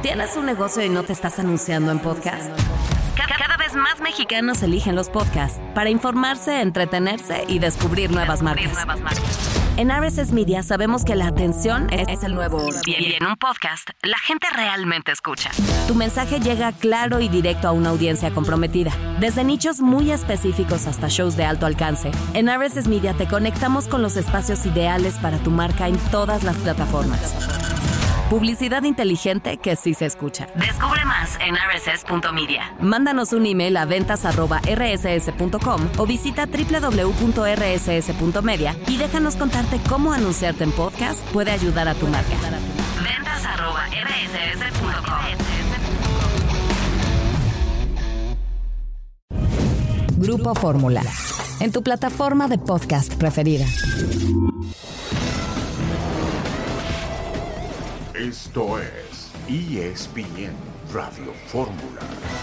¿Tienes un negocio y no te estás anunciando en podcast? Cada vez más mexicanos eligen los podcasts para informarse, entretenerse y descubrir nuevas marcas. En RSS Media sabemos que la atención es el nuevo oro. Y en un podcast, la gente realmente escucha. Tu mensaje llega claro y directo a una audiencia comprometida. Desde nichos muy específicos hasta shows de alto alcance, en RSS Media te conectamos con los espacios ideales para tu marca en todas las plataformas. Publicidad inteligente que sí se escucha. Descubre más en rss.media. Mándanos un email a ventas@rss.com o visita www.rss.media y déjanos contarte cómo anunciarte en podcast puede ayudar a tu marca. ventas@rss.com. Grupo Fórmula, en tu plataforma de podcast preferida. Esto es ESPN Radio Fórmula.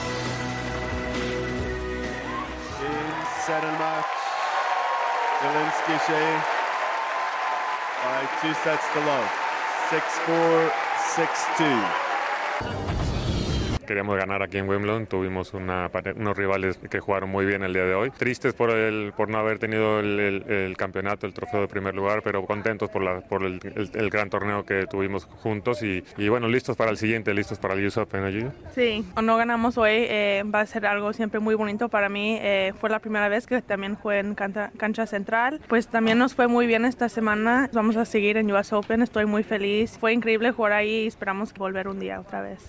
In second match, Zelensky Shea by 2 sets to love, 6-4, 6-2. Queríamos ganar aquí en Wimbledon, tuvimos unos rivales que jugaron muy bien el día de hoy. Tristes por no haber tenido el campeonato, el trofeo de primer lugar, pero contentos por el gran torneo que tuvimos juntos y bueno, listos para el siguiente, listos para el US Open. ¿No? Sí, no ganamos hoy, va a ser algo siempre muy bonito para mí. Fue la primera vez que también jugué en cancha central. Pues también nos fue muy bien esta semana. Vamos a seguir en US Open, estoy muy feliz. Fue increíble jugar ahí y esperamos volver un día otra vez.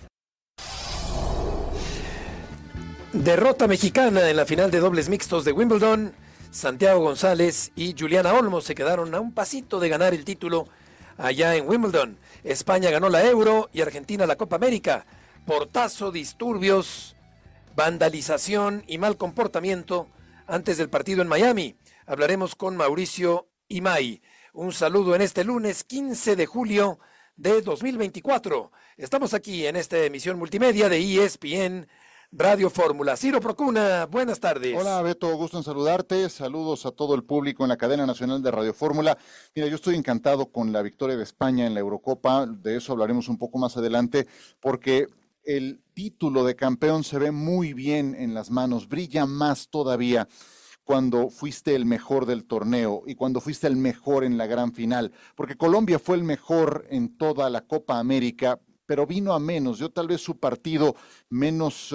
Derrota mexicana en la final de dobles mixtos de Wimbledon. Santiago González y Juliana Olmos se quedaron a un pasito de ganar el título allá en Wimbledon. España ganó la Euro y Argentina la Copa América. Portazo, disturbios, vandalización y mal comportamiento antes del partido en Miami. Hablaremos con Mauricio Imay. Un saludo en este lunes 15 de julio de 2024. Estamos aquí en esta emisión multimedia de ESPN Radio Fórmula. Ciro Procuna, buenas tardes. Hola Beto, gusto en saludarte, saludos a todo el público en la cadena nacional de Radio Fórmula. Mira, yo estoy encantado con la victoria de España en la Eurocopa, de eso hablaremos un poco más adelante, porque el título de campeón se ve muy bien en las manos, brilla más todavía cuando fuiste el mejor del torneo y cuando fuiste el mejor en la gran final, porque Colombia fue el mejor en toda la Copa América, pero vino a menos. Yo tal vez su partido menos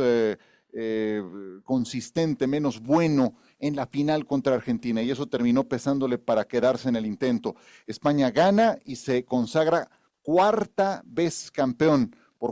consistente, menos bueno en la final contra Argentina, y eso terminó pesándole para quedarse en el intento. España gana y se consagra cuarta vez campeón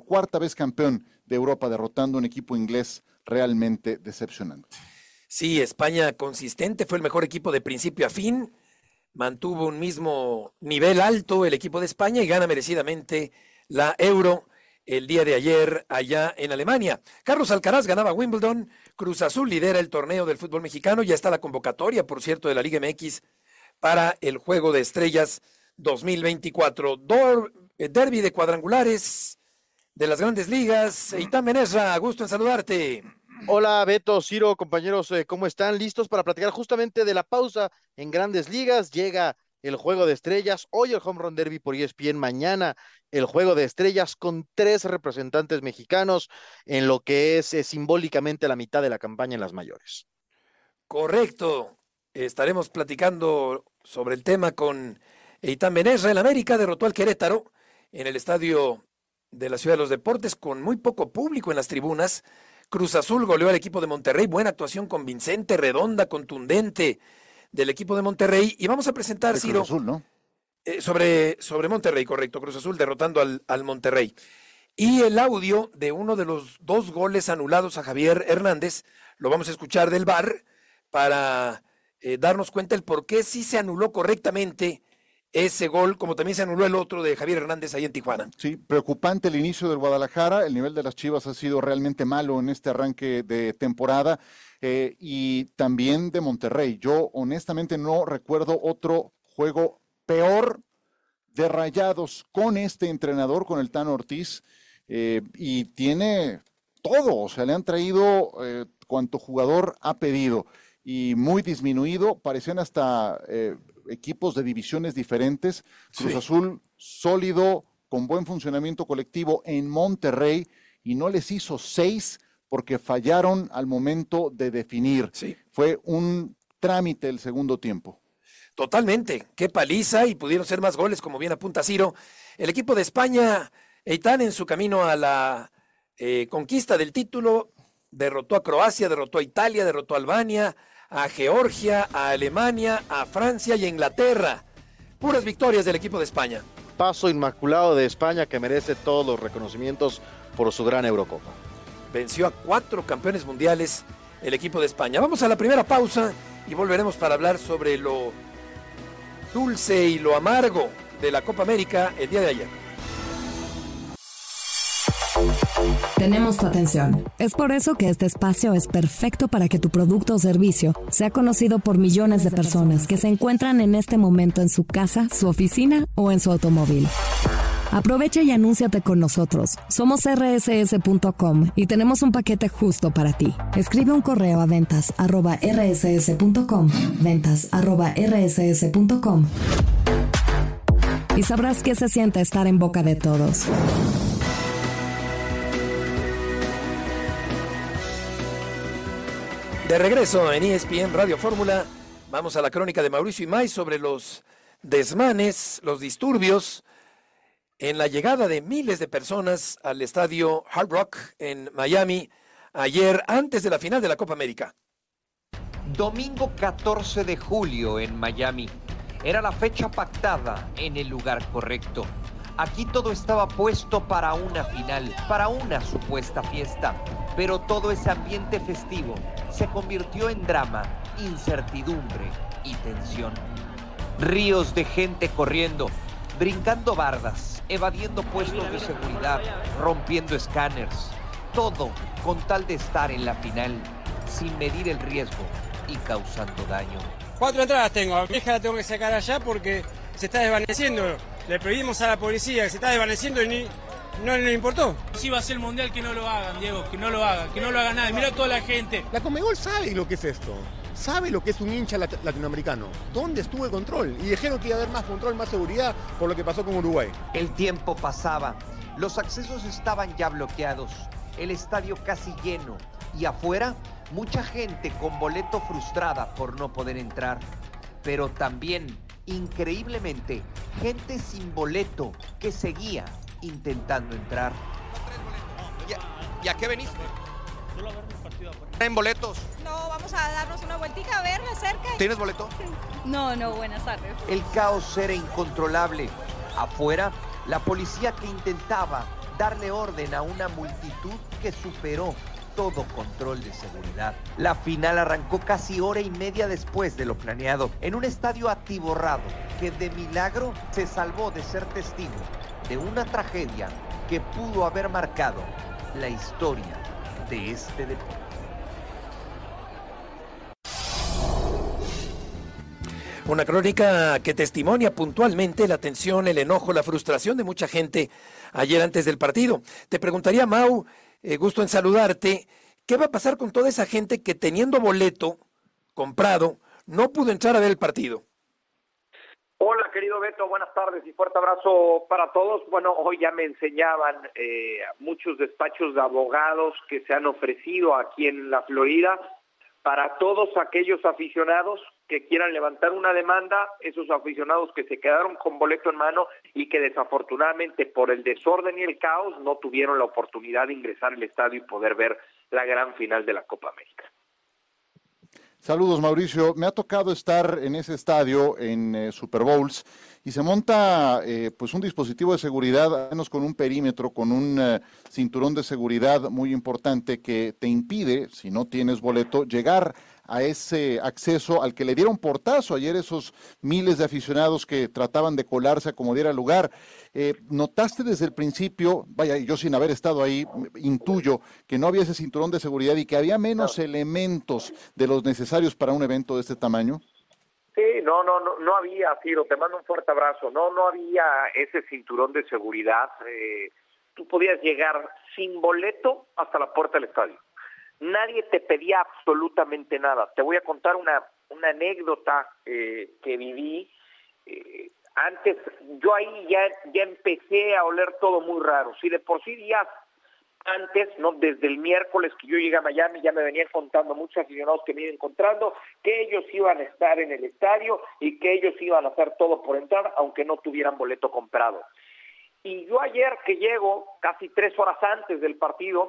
de Europa, derrotando a un equipo inglés realmente decepcionante. Sí, España consistente, fue el mejor equipo de principio a fin, mantuvo un mismo nivel alto el equipo de España y gana merecidamente la Euro el día de ayer allá en Alemania. Carlos Alcaraz ganaba Wimbledon, Cruz Azul lidera el torneo del fútbol mexicano, ya está la convocatoria, por cierto, de la Liga MX para el Juego de Estrellas 2024. Derbi de cuadrangulares de las Grandes Ligas. Eitan Benesra, gusto en saludarte. Hola Beto, Ciro, compañeros, ¿cómo están? ¿Listos para platicar justamente de la pausa en Grandes Ligas? Llega el Juego de Estrellas, hoy el Home Run Derby por ESPN, mañana el Juego de Estrellas con 3 representantes mexicanos en lo que es simbólicamente la mitad de la campaña en las mayores. Correcto, estaremos platicando sobre el tema con Eitan Benesra. El América derrotó al Querétaro en el estadio de la Ciudad de los Deportes con muy poco público en las tribunas. Cruz Azul goleó al equipo de Monterrey, buena actuación convincente, redonda, contundente del equipo de Monterrey, y vamos a presentar, Ciro, Cruz Azul, ¿no? sobre Monterrey, correcto, Cruz Azul derrotando al Monterrey. Y el audio de uno de los 2 goles anulados a Javier Hernández, lo vamos a escuchar del VAR para darnos cuenta el por qué sí se anuló correctamente ese gol, como también se anuló el otro de Javier Hernández ahí en Tijuana. Sí, preocupante el inicio del Guadalajara, el nivel de las Chivas ha sido realmente malo en este arranque de temporada, y también de Monterrey. Yo honestamente no recuerdo otro juego peor de Rayados con este entrenador, con el Tano Ortiz, y tiene todo, o sea, le han traído cuanto jugador ha pedido, y muy disminuido, parecían hasta equipos de divisiones diferentes. Cruz Azul sólido, con buen funcionamiento colectivo en Monterrey y no les hizo 6 porque fallaron al momento de definir. Sí. Fue un trámite el segundo tiempo. Totalmente, qué paliza, y pudieron ser más goles, como bien apunta Ciro. El equipo de España, Eitan, en su camino a la conquista del título, derrotó a Croacia, derrotó a Italia, derrotó a Albania, a Georgia, a Alemania, a Francia y a Inglaterra. Puras victorias del equipo de España. Paso inmaculado de España que merece todos los reconocimientos por su gran Eurocopa. Venció a 4 campeones mundiales el equipo de España. Vamos a la primera pausa y volveremos para hablar sobre lo dulce y lo amargo de la Copa América el día de ayer. Tenemos tu atención. Es por eso que este espacio es perfecto para que tu producto o servicio sea conocido por millones de personas que se encuentran en este momento en su casa, su oficina o en su automóvil. Aprovecha y anúnciate con nosotros. Somos rss.com y tenemos un paquete justo para ti. Escribe un correo a ventas@rss.com, ventas@rss.com, y sabrás qué se siente estar en boca de todos. De regreso en ESPN Radio Fórmula, vamos a la crónica de Mauricio Imay sobre los desmanes, los disturbios en la llegada de miles de personas al estadio Hard Rock en Miami ayer antes de la final de la Copa América. Domingo 14 de julio en Miami. Era la fecha pactada en el lugar correcto. Aquí todo estaba puesto para una final, para una supuesta fiesta. Pero todo ese ambiente festivo se convirtió en drama, incertidumbre y tensión. Ríos de gente corriendo, brincando bardas, evadiendo puestos de seguridad, rompiendo escáneres. Todo con tal de estar en la final, sin medir el riesgo y causando daño. 4 entradas tengo, a mi hija la tengo que sacar allá porque se está desvaneciendo. Le pedimos a la policía que se está desvaneciendo y no le importó. Si va a ser el mundial, que no lo hagan, Diego, que no lo haga nadie. Mira toda la gente. La Conmebol sabe lo que es esto, sabe lo que es un hincha latinoamericano. ¿Dónde estuvo el control? Y dijeron que iba a haber más control, más seguridad por lo que pasó con Uruguay. El tiempo pasaba, los accesos estaban ya bloqueados, el estadio casi lleno y afuera mucha gente con boleto frustrada por no poder entrar, pero también, increíblemente, gente sin boleto que seguía intentando entrar. ¿Y a qué venís? ¿En boletos? No, vamos a darnos una vueltita a verla cerca. ¿Tienes boleto? No, buenas tardes. El caos era incontrolable. Afuera, la policía que intentaba darle orden a una multitud que superó todo control de seguridad. La final arrancó casi hora y media después de lo planeado, en un estadio atiborrado que de milagro se salvó de ser testigo de una tragedia que pudo haber marcado la historia de este deporte. Una crónica que testimonia puntualmente la tensión, el enojo, la frustración de mucha gente ayer antes del partido. Te preguntaría, Mau, gusto en saludarte, ¿qué va a pasar con toda esa gente que teniendo boleto comprado no pudo entrar a ver el partido? Hola, querido Beto, buenas tardes y fuerte abrazo para todos. Bueno, hoy ya me enseñaban muchos despachos de abogados que se han ofrecido aquí en la Florida para todos aquellos aficionados que quieran levantar una demanda, esos aficionados que se quedaron con boleto en mano y que desafortunadamente por el desorden y el caos no tuvieron la oportunidad de ingresar al estadio y poder ver la gran final de la Copa América. Saludos, Mauricio. Me ha tocado estar en ese estadio en Super Bowls y se monta pues un dispositivo de seguridad, menos con un perímetro, con un cinturón de seguridad muy importante que te impide, si no tienes boleto, llegar a ese acceso al que le dieron portazo ayer esos miles de aficionados que trataban de colarse a como diera lugar. ¿Notaste desde el principio, vaya, yo sin haber estado ahí, intuyo que no había ese cinturón de seguridad y que había menos elementos de los necesarios para un evento de este tamaño? Sí, no había, Ciro, te mando un fuerte abrazo, no había ese cinturón de seguridad, tú podías llegar sin boleto hasta la puerta del estadio. Nadie te pedía absolutamente nada. Te voy a contar una anécdota que viví. Antes, yo ahí ya empecé a oler todo muy raro. Si de por sí días antes, no, desde el miércoles que yo llegué a Miami, ya me venían contando muchos aficionados que me iban encontrando, que ellos iban a estar en el estadio y que ellos iban a hacer todo por entrar, aunque no tuvieran boleto comprado. Y yo ayer que llego, casi 3 horas antes del partido,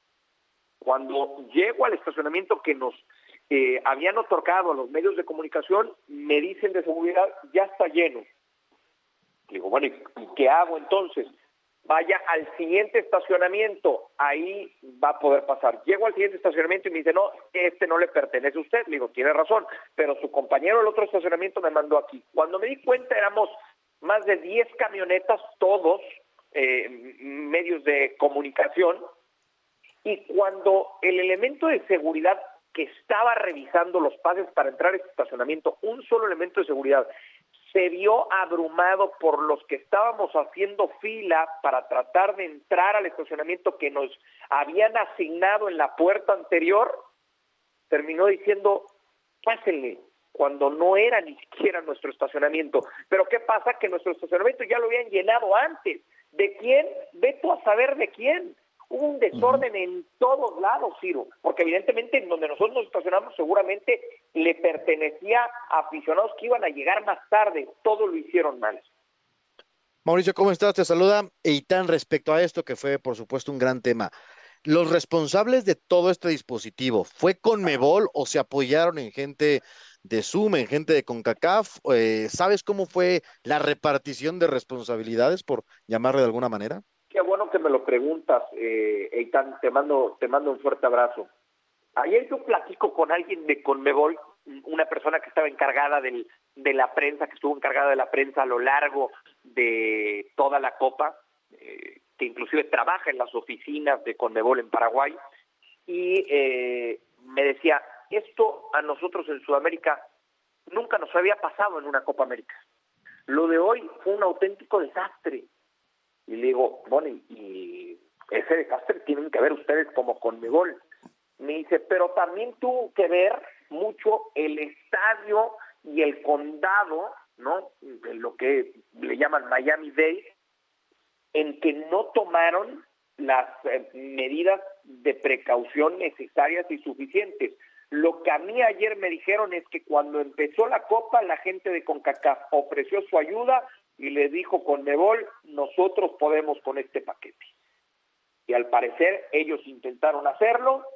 cuando llego al estacionamiento que nos habían otorgado a los medios de comunicación, me dicen de seguridad, ya está lleno. Digo, bueno, ¿y qué hago entonces? Vaya al siguiente estacionamiento, ahí va a poder pasar. Llego al siguiente estacionamiento y me dice, no, este no le pertenece a usted. Le digo, tiene razón, pero su compañero del otro estacionamiento me mandó aquí. Cuando me di cuenta éramos más de 10 camionetas, todos medios de comunicación, y cuando el elemento de seguridad que estaba revisando los pases para entrar a este estacionamiento, un solo elemento de seguridad, se vio abrumado por los que estábamos haciendo fila para tratar de entrar al estacionamiento que nos habían asignado en la puerta anterior, terminó diciendo, pásenle, cuando no era ni siquiera nuestro estacionamiento. Pero ¿qué pasa? Que nuestro estacionamiento ya lo habían llenado antes. ¿De quién? Ve tú a saber de quién. Hubo un desorden en todos lados, Ciro, porque evidentemente en donde nosotros nos estacionamos seguramente le pertenecía a aficionados que iban a llegar más tarde. Todo lo hicieron mal. Mauricio, ¿cómo estás? Te saluda Eitan respecto a esto que fue, por supuesto, un gran tema. ¿Los responsables de todo este dispositivo fue Conmebol o se apoyaron en gente de Zoom, en gente de CONCACAF? ¿Sabes cómo fue la repartición de responsabilidades, por llamarle de alguna manera? Qué bueno que me lo preguntas, Eitan, te mando un fuerte abrazo. Ayer yo platico con alguien de Conmebol, una persona que estaba encargada de la prensa, que estuvo encargada de la prensa a lo largo de toda la Copa, que inclusive trabaja en las oficinas de Conmebol en Paraguay, y me decía, esto a nosotros en Sudamérica nunca nos había pasado en una Copa América. Lo de hoy fue un auténtico desastre. Y le digo, bueno, y ese desastre tienen que ver ustedes como Conmebol. Me dice, pero también tuvo que ver mucho el estadio y el condado, ¿no? De lo que le llaman Miami-Dade, en que no tomaron las medidas de precaución necesarias y suficientes. Lo que a mí ayer me dijeron es que cuando empezó la Copa, la gente de CONCACAF ofreció su ayuda y le dijo Conmebol, nosotros podemos con este paquete. Y al parecer ellos intentaron hacerlo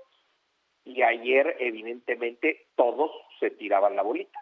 y ayer evidentemente todos se tiraban la bolita.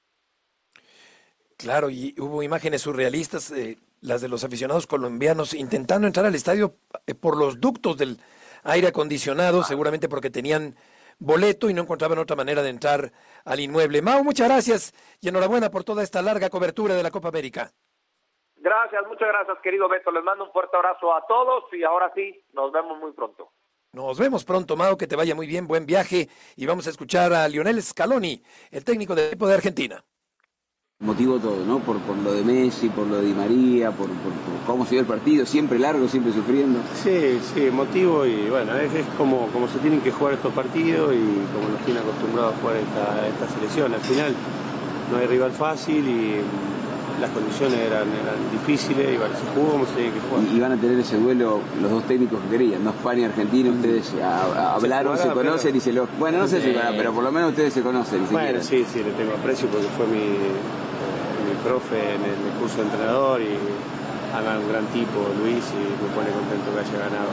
Claro, y hubo imágenes surrealistas, las de los aficionados colombianos intentando entrar al estadio por los ductos del aire acondicionado, seguramente porque tenían boleto y no encontraban otra manera de entrar al inmueble. Mau, muchas gracias y enhorabuena por toda esta larga cobertura de la Copa América. Gracias, muchas gracias, querido Beto. Les mando un fuerte abrazo a todos y ahora sí, nos vemos muy pronto. Nos vemos pronto, Mau, que te vaya muy bien, buen viaje, y vamos a escuchar a Lionel Scaloni, el técnico del equipo de Argentina. Motivó todo, ¿no? Por lo de Messi, por lo de Di María, por cómo se dio el partido, siempre largo, siempre sufriendo. Sí, motivo y bueno, es como se tienen que jugar estos partidos y como nos tienen acostumbrados a jugar esta selección. Al final no hay rival fácil y las condiciones eran difíciles y bueno, se jugó como se tiene que jugar. Y van a tener ese duelo los dos técnicos que querían, ¿no? España y Argentina, ustedes hablaron, se conocen y se lo... Bueno, no sé si van, pero por lo menos ustedes se conocen. Bueno, sí, le tengo aprecio porque fue mi profe en el curso de entrenador y además un gran tipo, Luis, y me pone contento que haya ganado.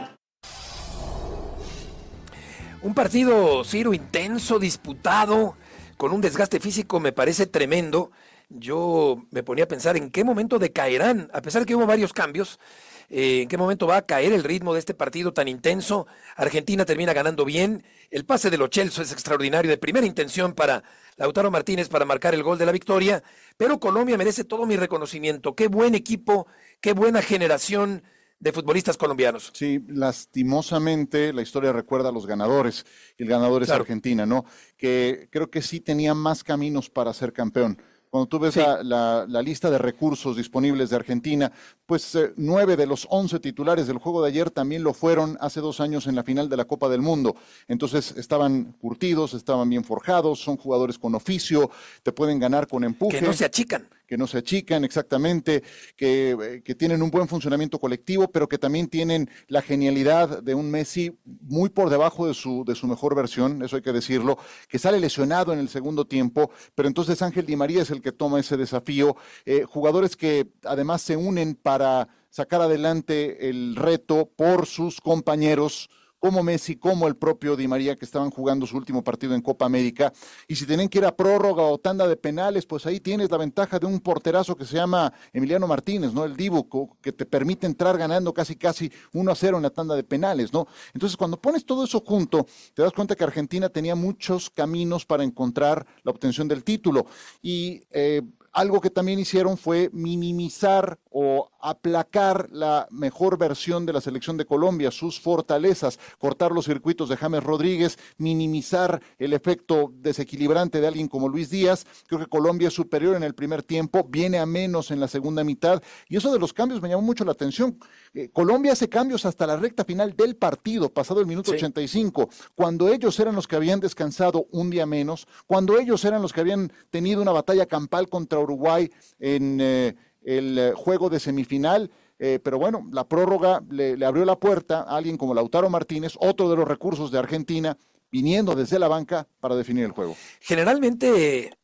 Un partido, Ciro, intenso, disputado, con un desgaste físico me parece tremendo. Yo me ponía a pensar en qué momento decaerán, a pesar de que hubo varios cambios, en qué momento va a caer el ritmo de este partido tan intenso. Argentina termina ganando bien, el pase de Lo Celso es extraordinario, de primera intención para Lautaro Martínez para marcar el gol de la victoria, pero Colombia merece todo mi reconocimiento. Qué buen equipo, qué buena generación de futbolistas colombianos. Sí, lastimosamente la historia recuerda a los ganadores, y el ganador es Argentina, ¿no? Que creo que sí tenía más caminos para ser campeón. Cuando tú ves la lista de recursos disponibles de Argentina, pues 9 de los 11 titulares del juego de ayer también lo fueron hace 2 años en la final de la Copa del Mundo. Entonces estaban curtidos, estaban bien forjados, son jugadores con oficio, te pueden ganar con empuje. Que no se achican. no se achican exactamente, que tienen un buen funcionamiento colectivo, pero que también tienen la genialidad de un Messi muy por debajo de su mejor versión, eso hay que decirlo, que sale lesionado en el segundo tiempo, pero entonces Ángel Di María es el que toma ese desafío. Jugadores que además se unen para sacar adelante el reto por sus compañeros, como Messi, como el propio Di María, que estaban jugando su último partido en Copa América, y si tienen que ir a prórroga o tanda de penales, pues ahí tienes la ventaja de un porterazo que se llama Emiliano Martínez, ¿no? El Dibu, que te permite entrar ganando casi 1-0 en la tanda de penales, ¿no? Entonces, cuando pones todo eso junto, te das cuenta que Argentina tenía muchos caminos para encontrar la obtención del título, y algo que también hicieron fue minimizar o aplacar la mejor versión de la selección de Colombia, sus fortalezas, cortar los circuitos de James Rodríguez, minimizar el efecto desequilibrante de alguien como Luis Díaz. Creo que Colombia es superior en el primer tiempo, viene a menos en la segunda mitad, y eso de los cambios me llamó mucho la atención. Colombia hace cambios hasta la recta final del partido, pasado el minuto 85, cuando ellos eran los que habían descansado un día menos, cuando ellos eran los que habían tenido una batalla campal contra Uruguay en el juego de semifinal, pero bueno, la prórroga le abrió la puerta a alguien como Lautaro Martínez, otro de los recursos de Argentina, viniendo desde la banca para definir el juego. Generalmente,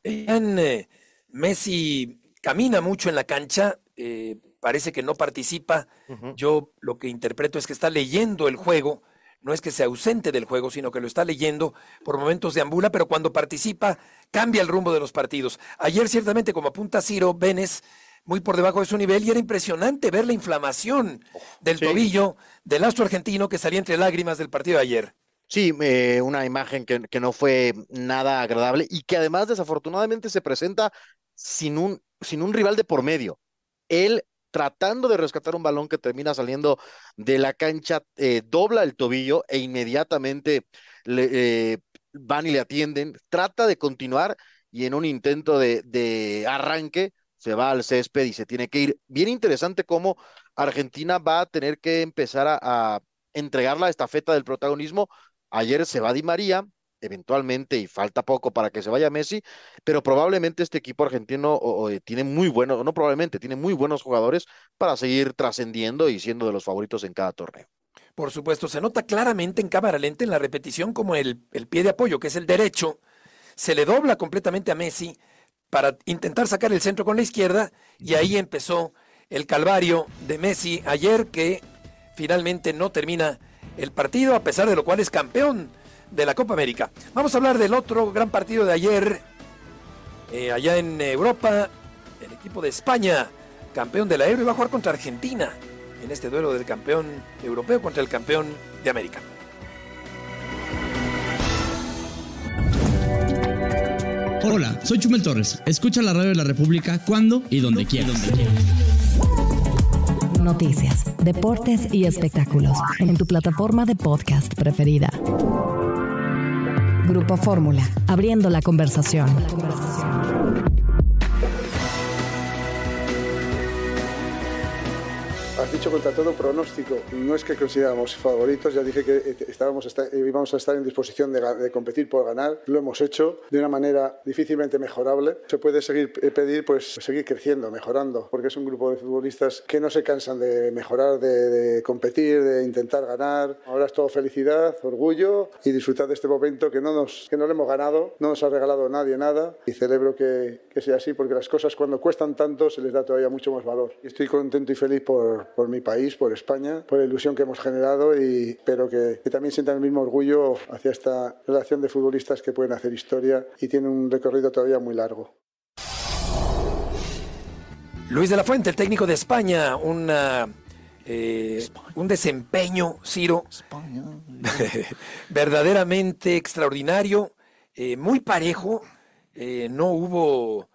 Messi camina mucho en la cancha, parece que no participa. Yo lo que interpreto es que está leyendo el juego, no es que sea ausente del juego, sino que lo está leyendo, por momentos deambula, pero cuando participa cambia el rumbo de los partidos. Ayer ciertamente, como apunta Ciro, Vélez muy por debajo de su nivel, y era impresionante ver la inflamación del tobillo del astro argentino que salía entre lágrimas del partido de ayer. Sí, una imagen que no fue nada agradable y que además desafortunadamente se presenta sin un rival de por medio. Él, tratando de rescatar un balón que termina saliendo de la cancha, dobla el tobillo e inmediatamente van y le atienden, trata de continuar y en un intento de arranque se va al césped y se tiene que ir. Bien interesante cómo Argentina va a tener que empezar a entregar la estafeta del protagonismo. Ayer se va Di María, eventualmente, y falta poco para que se vaya Messi, pero probablemente este equipo argentino tiene muy buenos, no probablemente, tiene muy buenos jugadores para seguir trascendiendo y siendo de los favoritos en cada torneo. Por supuesto, se nota claramente en cámara lenta en la repetición como el pie de apoyo, que es el derecho, se le dobla completamente a Messi para intentar sacar el centro con la izquierda, y ahí empezó el calvario de Messi ayer, que finalmente no termina el partido, a pesar de lo cual es campeón de la Copa América. Vamos a hablar del otro gran partido de ayer, allá en Europa. El equipo de España, campeón de la Euro, iba a jugar contra Argentina en este duelo del campeón europeo contra el campeón de América. Hola, soy Chumel Torres. Escucha la radio de la República cuando y donde quieras. Noticias, deportes y espectáculos en tu plataforma de podcast preferida. Grupo Fórmula, abriendo la conversación. Has dicho contra todo pronóstico. No es que consideramos favoritos, ya dije que íbamos a estar en disposición de competir por ganar. Lo hemos hecho de una manera difícilmente mejorable. Se puede seguir creciendo, mejorando, porque es un grupo de futbolistas que no se cansan de mejorar, de competir, de intentar ganar. Ahora es todo felicidad, orgullo y disfrutar de este momento que no lo hemos ganado, no nos ha regalado nadie nada, y celebro que sea así, porque las cosas cuando cuestan tanto se les da todavía mucho más valor. Estoy contento y feliz por mi país, por España, por la ilusión que hemos generado, y espero que también sientan el mismo orgullo hacia esta relación de futbolistas que pueden hacer historia y tienen un recorrido todavía muy largo. Luis de la Fuente, el técnico de España, un desempeño, Ciro, verdaderamente extraordinario, muy parejo, no hubo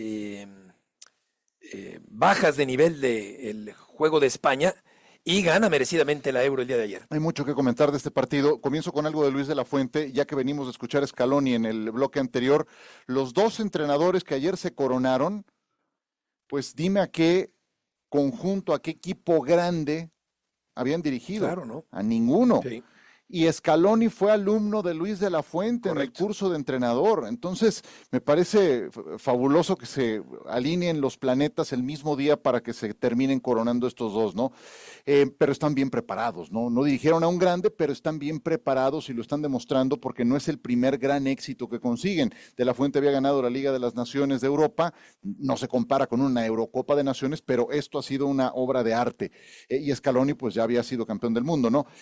bajas de nivel del juego de España, y gana merecidamente la Euro el día de ayer. Hay mucho que comentar de este partido. Comienzo con algo de Luis de la Fuente, ya que venimos de escuchar a Scaloni en el bloque anterior. Los dos entrenadores que ayer se coronaron, pues dime a qué conjunto, a qué equipo grande habían dirigido. Claro, ¿no? A ninguno. Sí. y Scaloni fue alumno de Luis de la Fuente. Correcto. En el curso de entrenador. Entonces, me parece fabuloso que se alineen los planetas el mismo día para que se terminen coronando estos dos, ¿no? Pero están bien preparados, ¿no? No dirigieron a un grande, pero están bien preparados y lo están demostrando porque no es el primer gran éxito que consiguen. De la Fuente había ganado la Liga de las Naciones de Europa, no se compara con una Eurocopa de Naciones, pero esto ha sido una obra de arte. Y Scaloni, pues ya había sido campeón del mundo, ¿no?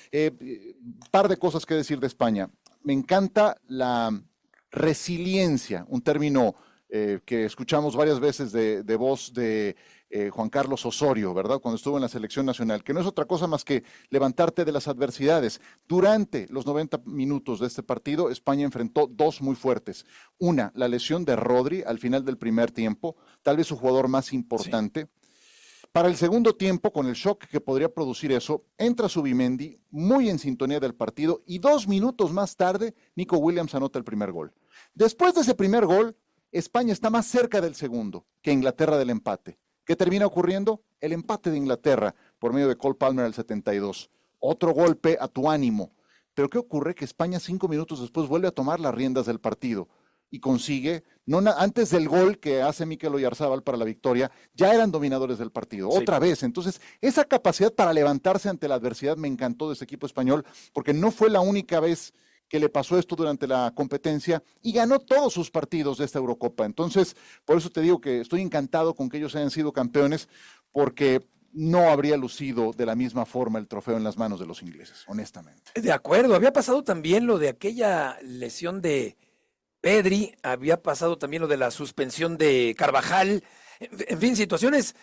Par de cosas que decir de España. Me encanta la resiliencia, un término que escuchamos varias veces de voz de Juan Carlos Osorio, ¿verdad? Cuando estuvo en la selección nacional, que no es otra cosa más que levantarte de las adversidades. Durante los 90 minutos de este partido, España enfrentó dos muy fuertes. Una, la lesión de Rodri al final del primer tiempo, tal vez su jugador más importante. Sí. Para el segundo tiempo, con el shock que podría producir eso, entra Zubimendi muy en sintonía del partido y 2 minutos más tarde, Nico Williams anota el primer gol. Después de ese primer gol, España está más cerca del segundo que Inglaterra del empate. ¿Qué termina ocurriendo? El empate de Inglaterra por medio de Cole Palmer al 72. Otro golpe a tu ánimo. Pero ¿qué ocurre? Que España 5 minutos después vuelve a tomar las riendas del partido y consigue, antes del gol que hace Mikel Oyarzábal para la victoria, ya eran dominadores del partido, sí. Otra vez. Entonces, esa capacidad para levantarse ante la adversidad me encantó de ese equipo español, porque no fue la única vez que le pasó esto durante la competencia y ganó todos sus partidos de esta Eurocopa. Entonces, por eso te digo que estoy encantado con que ellos hayan sido campeones, porque no habría lucido de la misma forma el trofeo en las manos de los ingleses, honestamente. De acuerdo, había pasado también lo de aquella lesión de Pedri, había pasado también lo de la suspensión de Carvajal, en fin, situaciones,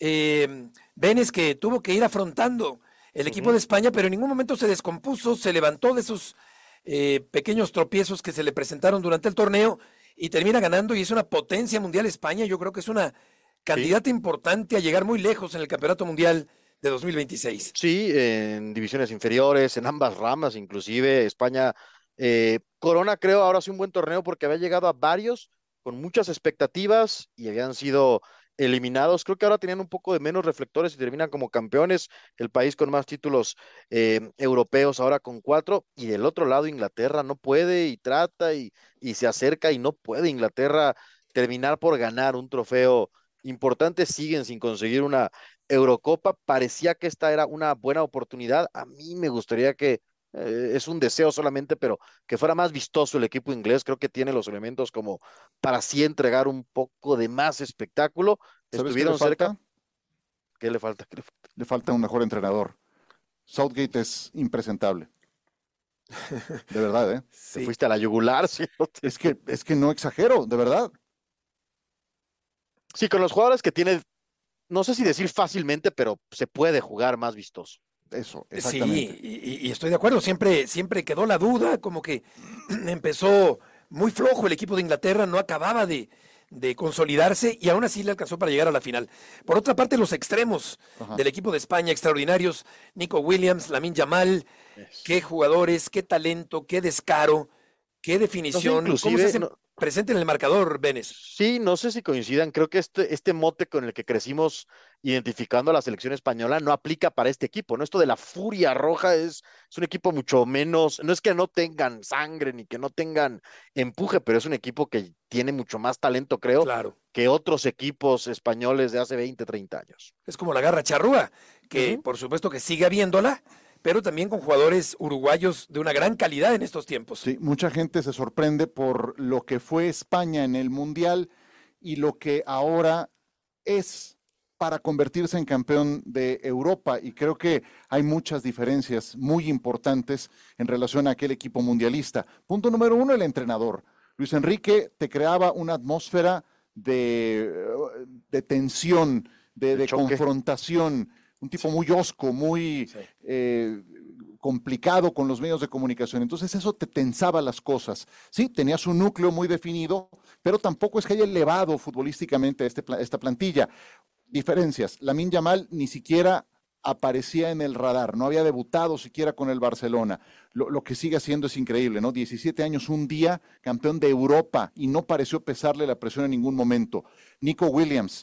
Benes, que tuvo que ir afrontando el equipo de España, pero en ningún momento se descompuso, se levantó de esos pequeños tropiezos que se le presentaron durante el torneo y termina ganando, y es una potencia mundial España. Yo creo que es una candidata importante a llegar muy lejos en el Campeonato Mundial de 2026. Sí, en divisiones inferiores, en ambas ramas, inclusive España corona, creo, ahora sí un buen torneo porque había llegado a varios con muchas expectativas y habían sido eliminados. Creo que ahora tenían un poco de menos reflectores y terminan como campeones, el país con más títulos europeos ahora con 4, y del otro lado Inglaterra no puede y trata y se acerca y no puede Inglaterra terminar por ganar un trofeo importante. Siguen sin conseguir una Eurocopa. Parecía que esta era una buena oportunidad. A mí me gustaría que es un deseo solamente, pero que fuera más vistoso el equipo inglés. Creo que tiene los elementos como para sí entregar un poco de más espectáculo. Estuvieron cerca. ¿Qué le falta? Le falta un mejor entrenador. Southgate es impresentable. De verdad, ¿eh? Sí. Te fuiste a la yugular, ¿sí? Es que no exagero, de verdad. Sí, con los jugadores que tiene, no sé si decir fácilmente, pero se puede jugar más vistoso. Eso, exactamente. Sí, y estoy de acuerdo, siempre quedó la duda, como que empezó muy flojo el equipo de Inglaterra, no acababa de consolidarse y aún así le alcanzó para llegar a la final. Por otra parte, los extremos del equipo de España, extraordinarios, Nico Williams, Lamine Yamal, qué jugadores, qué talento, qué descaro, qué definición, no sé, cómo se hace presente en el marcador, Benes. Sí, no sé si coincidan, creo que este mote con el que crecimos identificando a la selección española no aplica para este equipo, ¿no? Esto de la furia roja es un equipo mucho menos, no es que no tengan sangre ni que no tengan empuje, pero es un equipo que tiene mucho más talento, creo, que otros equipos españoles de hace 20, 30 años. Es como la garra charrúa, que por supuesto que sigue habiéndola, pero también con jugadores uruguayos de una gran calidad en estos tiempos. Sí, mucha gente se sorprende por lo que fue España en el Mundial y lo que ahora es para convertirse en campeón de Europa, y creo que hay muchas diferencias muy importantes en relación a aquel equipo mundialista. Punto número 1, el entrenador. Luis Enrique te creaba una atmósfera de tensión, de confrontación, un tipo muy hosco, muy complicado con los medios de comunicación. Entonces eso te tensaba las cosas. Sí, tenías un núcleo muy definido, pero tampoco es que haya elevado futbolísticamente esta plantilla. Diferencias. Lamine Yamal ni siquiera aparecía en el radar, no había debutado siquiera con el Barcelona. Lo que sigue haciendo es increíble, ¿no? 17 años, un día, campeón de Europa, y no pareció pesarle la presión en ningún momento. Nico Williams,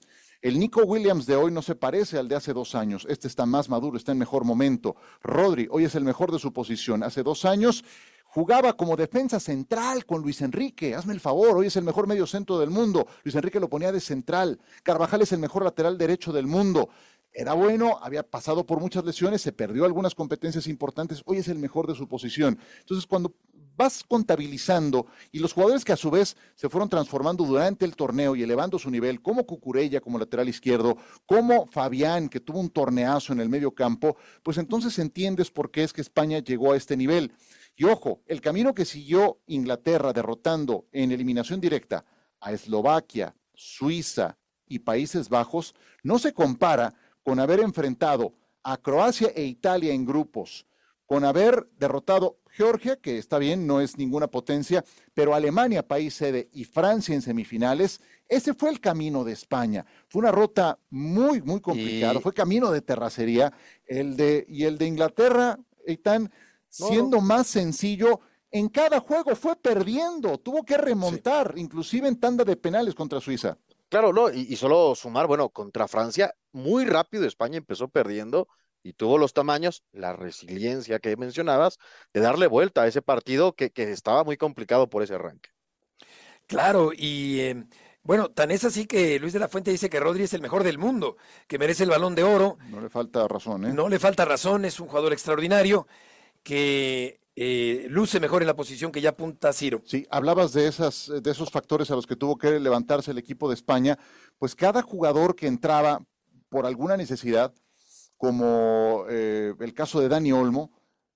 El Nico Williams de hoy no se parece al de hace 2 años. Este está más maduro, está en mejor momento. Rodri hoy es el mejor de su posición. Hace 2 años jugaba como defensa central con Luis Enrique. Hazme el favor, hoy es el mejor medio centro del mundo. Luis Enrique lo ponía de central. Carvajal es el mejor lateral derecho del mundo. Era bueno, había pasado por muchas lesiones, se perdió algunas competencias importantes, hoy es el mejor de su posición. Entonces, cuando vas contabilizando y los jugadores que a su vez se fueron transformando durante el torneo y elevando su nivel, como Cucurella como lateral izquierdo, como Fabián, que tuvo un torneazo en el medio campo, pues entonces entiendes por qué es que España llegó a este nivel. Y ojo, el camino que siguió Inglaterra derrotando en eliminación directa a Eslovaquia, Suiza y Países Bajos no se compara con haber enfrentado a Croacia e Italia en grupos, con haber derrotado Georgia, que está bien, no es ninguna potencia, pero Alemania, país sede, y Francia en semifinales. Ese fue el camino de España. Fue una ruta muy, muy complicada, fue camino de terracería. El de Inglaterra, Eitan, siendo más sencillo, en cada juego fue perdiendo, tuvo que remontar, inclusive en tanda de penales contra Suiza. Claro, no, y solo sumar, bueno, contra Francia, muy rápido España empezó perdiendo y tuvo los tamaños, la resiliencia que mencionabas, de darle vuelta a ese partido que estaba muy complicado por ese arranque. Claro, y bueno, tan es así que Luis de la Fuente dice que Rodri es el mejor del mundo, que merece el Balón de Oro. No le falta razón, ¿eh? No le falta razón, es un jugador extraordinario que luce mejor en la posición que ya apunta Ciro. Sí, hablabas de esos factores a los que tuvo que levantarse el equipo de España, pues cada jugador que entraba por alguna necesidad, como el caso de Dani Olmo,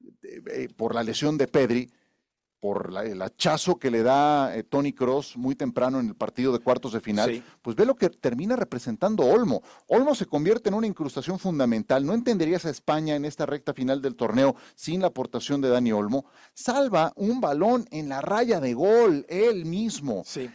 por la lesión de Pedri, por el hachazo que le da Toni Kroos muy temprano en el partido de cuartos de final, sí. Pues ve lo que termina representando Olmo. Olmo se convierte en una incrustación fundamental. No entenderías a España en esta recta final del torneo sin la aportación de Dani Olmo. Salva un balón en la raya de gol, él mismo. Sí.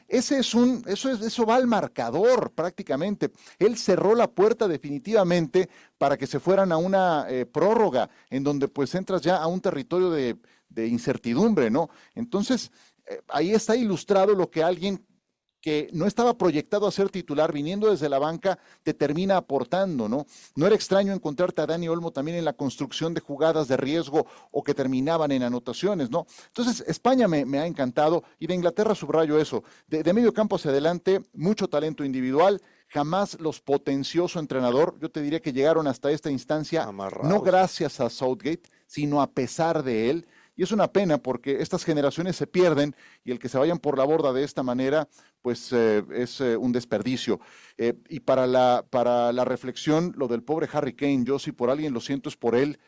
Eso va al marcador prácticamente. Él cerró la puerta definitivamente para que se fueran a una prórroga, en donde pues entras ya a un territorio de incertidumbre, ¿no? Entonces, ahí está ilustrado lo que alguien que no estaba proyectado a ser titular, viniendo desde la banca, te termina aportando, ¿no? No era extraño encontrarte a Dani Olmo también en la construcción de jugadas de riesgo o que terminaban en anotaciones, ¿no? Entonces, España me ha encantado, y de Inglaterra subrayo eso. De medio campo hacia adelante, mucho talento individual, jamás los potenció su entrenador. Yo te diría que llegaron hasta esta instancia, amarrados, no gracias a Southgate, sino a pesar de él. Y es una pena porque estas generaciones se pierden y el que se vayan por la borda de esta manera, pues es un desperdicio. Y para la reflexión, lo del pobre Harry Kane, yo si por alguien lo siento es por él.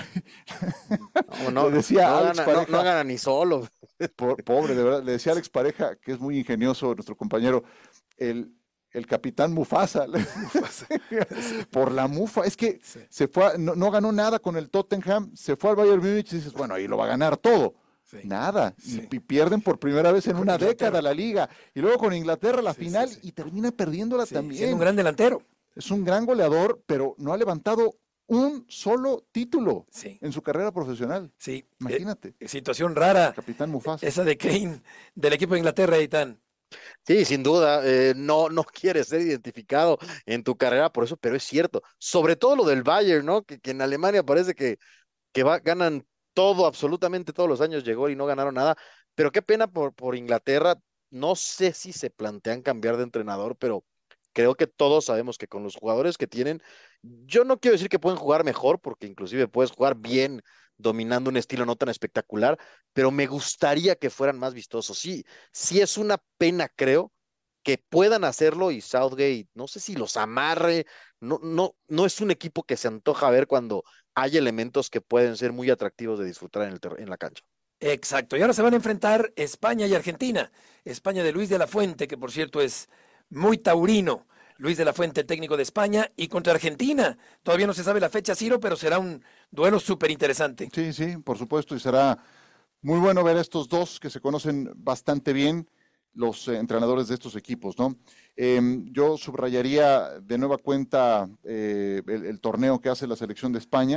No, le decía Alex Pareja, no gana ni solo. Pobre, de verdad, le decía a Alex Pareja, que es muy ingenioso nuestro compañero, el capitán Mufasa, por la mufa, es que sí. Se fue, no ganó nada con el Tottenham, se fue al Bayern Múnich y dices, bueno, ahí lo va a ganar todo. Sí. Nada, sí. Y pierden por primera vez en una década la liga, y luego con Inglaterra la final, y termina perdiéndola también. Es un gran delantero. Es un gran goleador, pero no ha levantado un solo título en su carrera profesional. Sí. Imagínate. Situación rara. Capitán Mufasa. Esa de Kane, del equipo de Inglaterra, Eitan. Sí, sin duda, no quieres ser identificado en tu carrera por eso, pero es cierto, sobre todo lo del Bayern, ¿no? Que en Alemania parece que ganan todo, absolutamente todos los años llegó y no ganaron nada, pero qué pena por Inglaterra. No sé si se plantean cambiar de entrenador, pero creo que todos sabemos que con los jugadores que tienen, yo no quiero decir que pueden jugar mejor, porque inclusive puedes jugar bien dominando un estilo no tan espectacular, pero me gustaría que fueran más vistosos. Sí es una pena, creo, que puedan hacerlo, y Southgate, no sé si los amarre, no es un equipo que se antoja ver cuando hay elementos que pueden ser muy atractivos de disfrutar en la cancha. Exacto, y ahora se van a enfrentar España y Argentina. España de Luis de la Fuente, que por cierto es muy taurino. Luis de la Fuente, el técnico de España, y contra Argentina. Todavía no se sabe la fecha, Ciro, pero será un duelo súper interesante. Sí, por supuesto, y será muy bueno ver a estos dos que se conocen bastante bien, los entrenadores de estos equipos, ¿no? Yo subrayaría de nueva cuenta el torneo que hace la selección de España.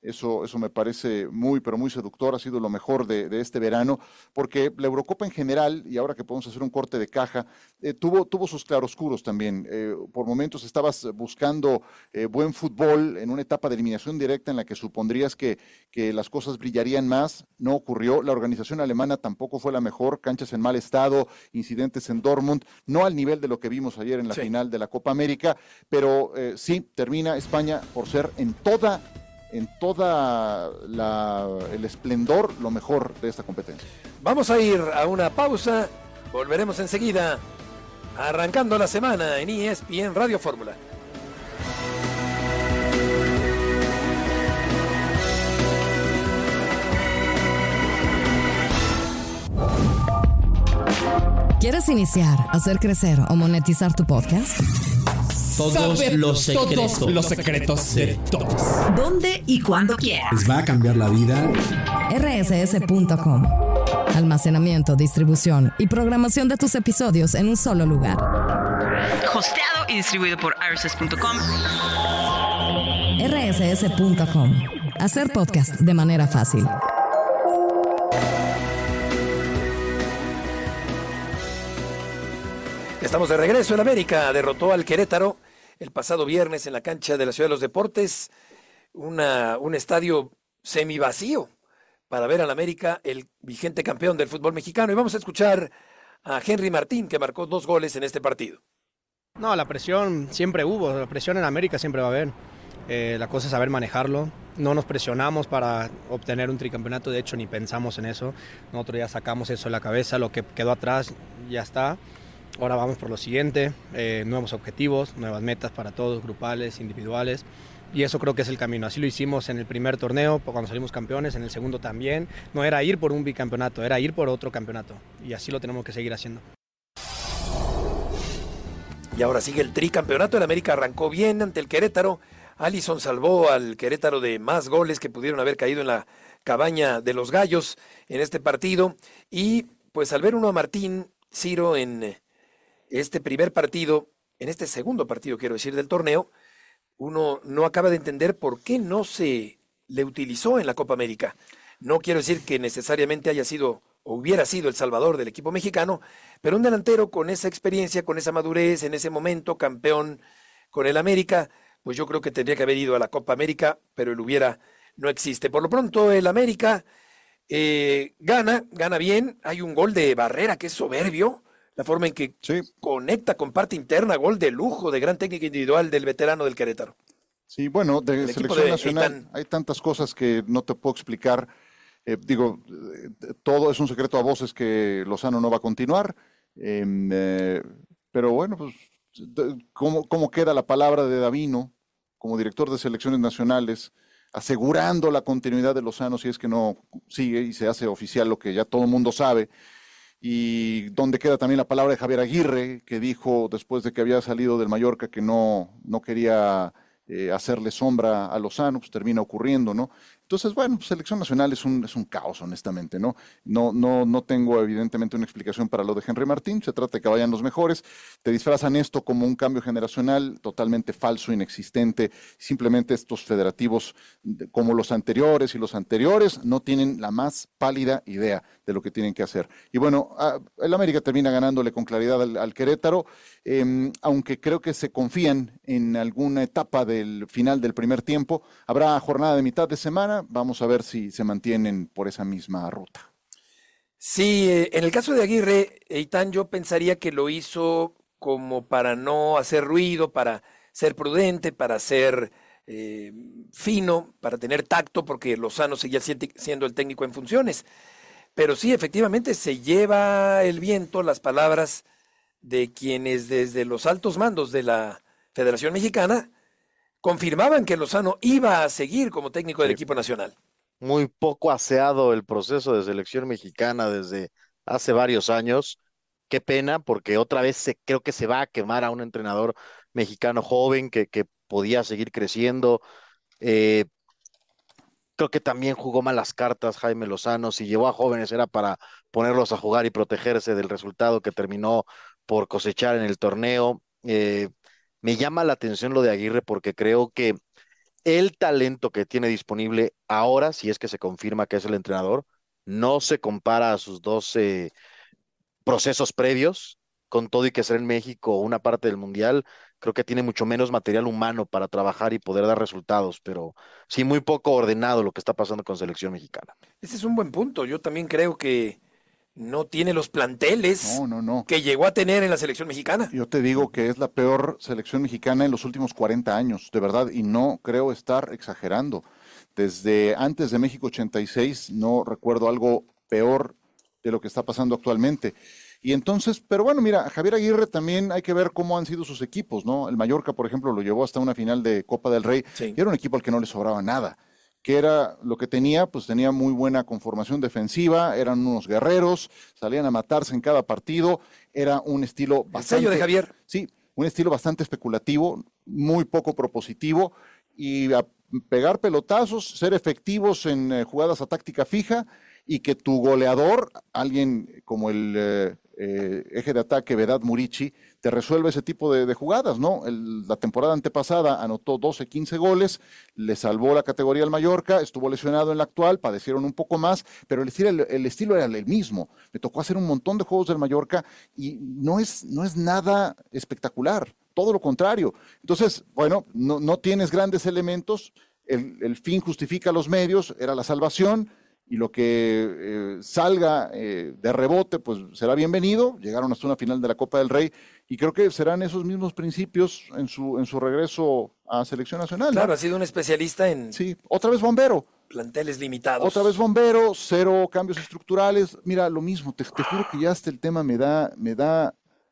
Eso me parece muy, pero muy seductor, ha sido lo mejor de este verano, porque la Eurocopa en general, y ahora que podemos hacer un corte de caja, tuvo sus claroscuros también. Por momentos estabas buscando buen fútbol en una etapa de eliminación directa en la que supondrías que las cosas brillarían más, no ocurrió. La organización alemana tampoco fue la mejor, canchas en mal estado, incidentes en Dortmund, no al nivel de lo que vimos ayer en la final de la Copa América, pero sí, termina España por ser en toda el esplendor lo mejor de esta competencia. Vamos a ir a una pausa, volveremos enseguida, arrancando la semana en ESPN Radio Fórmula. ¿Quieres iniciar, hacer crecer o monetizar tu podcast? Todos los secretos de todos. ¿Dónde y cuándo quieras? Les va a cambiar la vida. rss.com. Almacenamiento, distribución y programación de tus episodios en un solo lugar. Hosteado y distribuido por rss.com. rss.com. Hacer podcast de manera fácil. Estamos de regreso. En América derrotó al Querétaro el pasado viernes en la cancha de la Ciudad de los Deportes, un estadio semivacío para ver al América, el vigente campeón del fútbol mexicano. Y vamos a escuchar a Henry Martín, que marcó 2 goles en este partido. No, la presión siempre hubo, la presión en América siempre va a haber. La cosa es saber manejarlo. No nos presionamos para obtener un tricampeonato, de hecho ni pensamos en eso. Nosotros ya sacamos eso de la cabeza, lo que quedó atrás ya está. Ahora vamos por lo siguiente, nuevos objetivos, nuevas metas para todos, grupales, individuales, y eso creo que es el camino. Así lo hicimos en el primer torneo, cuando salimos campeones, en el segundo también. No era ir por un bicampeonato, era ir por otro campeonato, y así lo tenemos que seguir haciendo. Y ahora sigue el tricampeonato. El América arrancó bien ante el Querétaro. Alisson salvó al Querétaro de más goles que pudieron haber caído en la cabaña de los Gallos en este partido. Y pues al ver uno a Martín, Ciro, en este primer partido, en este segundo partido, quiero decir, del torneo, uno no acaba de entender por qué no se le utilizó en la Copa América. No quiero decir que necesariamente haya sido o hubiera sido el salvador del equipo mexicano, pero un delantero con esa experiencia, con esa madurez, en ese momento, campeón con el América, pues yo creo que tendría que haber ido a la Copa América, pero el hubiera no existe. Por lo pronto, el América gana bien. Hay un gol de Barrera que es soberbio, la forma en que conecta con parte interna, gol de lujo, de gran técnica individual del veterano del Querétaro. Sí, bueno, de selección nacional hay tantas cosas que no te puedo explicar. Todo es un secreto a voces que Lozano no va a continuar, pero bueno, pues, ¿cómo queda la palabra de Davino como director de selecciones nacionales, asegurando la continuidad de Lozano si es que no sigue y se hace oficial lo que ya todo el mundo sabe? Y donde queda también la palabra de Javier Aguirre, que dijo después de que había salido del Mallorca que no quería hacerle sombra a Lozano, pues termina ocurriendo, ¿no? Entonces, bueno, pues, selección nacional es un caos, honestamente, ¿no? No tengo evidentemente una explicación para lo de Henry Martín, se trata de que vayan los mejores, te disfrazan esto como un cambio generacional totalmente falso, inexistente, simplemente estos federativos como los anteriores y los anteriores no tienen la más pálida idea de lo que tienen que hacer. Y bueno, el América termina ganándole con claridad al Querétaro, aunque creo que se confían en alguna etapa del final del primer tiempo, habrá jornada de mitad de semana. Vamos a ver si se mantienen por esa misma ruta. Sí, en el caso de Aguirre, Eitan, yo pensaría que lo hizo como para no hacer ruido, para ser prudente, para ser fino, para tener tacto, porque Lozano seguía siendo el técnico en funciones. Pero sí, efectivamente, se lleva el viento las palabras de quienes desde los altos mandos de la Federación Mexicana confirmaban que Lozano iba a seguir como técnico del equipo nacional. Muy poco aseado el proceso de selección mexicana desde hace varios años. Qué pena, porque otra vez creo que se va a quemar a un entrenador mexicano joven que podía seguir creciendo. Creo que también jugó malas cartas Jaime Lozano. Si llevó a jóvenes era para ponerlos a jugar y protegerse del resultado que terminó por cosechar en el torneo. Me llama la atención lo de Aguirre porque creo que el talento que tiene disponible ahora, si es que se confirma que es el entrenador, no se compara a sus 12 procesos previos, con todo y que ser en México una parte del Mundial, creo que tiene mucho menos material humano para trabajar y poder dar resultados, pero sí muy poco ordenado lo que está pasando con selección mexicana. Ese es un buen punto. Yo también creo que no tiene los planteles que llegó a tener en la selección mexicana. Yo te digo que es la peor selección mexicana en los últimos 40 años, de verdad, y no creo estar exagerando. Desde antes de México 86 no recuerdo algo peor de lo que está pasando actualmente. Y entonces, pero bueno, mira, Javier Aguirre también hay que ver cómo han sido sus equipos, ¿no? El Mallorca, por ejemplo, lo llevó hasta una final de Copa del Rey, y era un equipo al que no le sobraba nada. Que era lo que tenía, pues tenía muy buena conformación defensiva, eran unos guerreros, salían a matarse en cada partido, era un estilo bastante... sello de Javier. Sí, un estilo bastante especulativo, muy poco propositivo, y a pegar pelotazos, ser efectivos en jugadas a táctica fija, y que tu goleador, alguien como el eje de ataque Vedat Murici, te resuelve ese tipo de jugadas, ¿no? La temporada antepasada anotó 12, 15 goles, le salvó la categoría al Mallorca, estuvo lesionado en la actual, padecieron un poco más, pero el estilo era el mismo. Me tocó hacer un montón de juegos del Mallorca y no es nada espectacular, todo lo contrario. Entonces, bueno, no tienes grandes elementos, el fin justifica los medios, era la salvación, y lo que salga de rebote, pues será bienvenido. Llegaron hasta una final de la Copa del Rey y creo que serán esos mismos principios en su regreso a Selección Nacional. Claro, ¿no? ha sido un especialista en... Sí, otra vez bombero. Planteles limitados. Otra vez bombero, 0 cambios estructurales. Mira, lo mismo, te juro que ya hasta el tema me da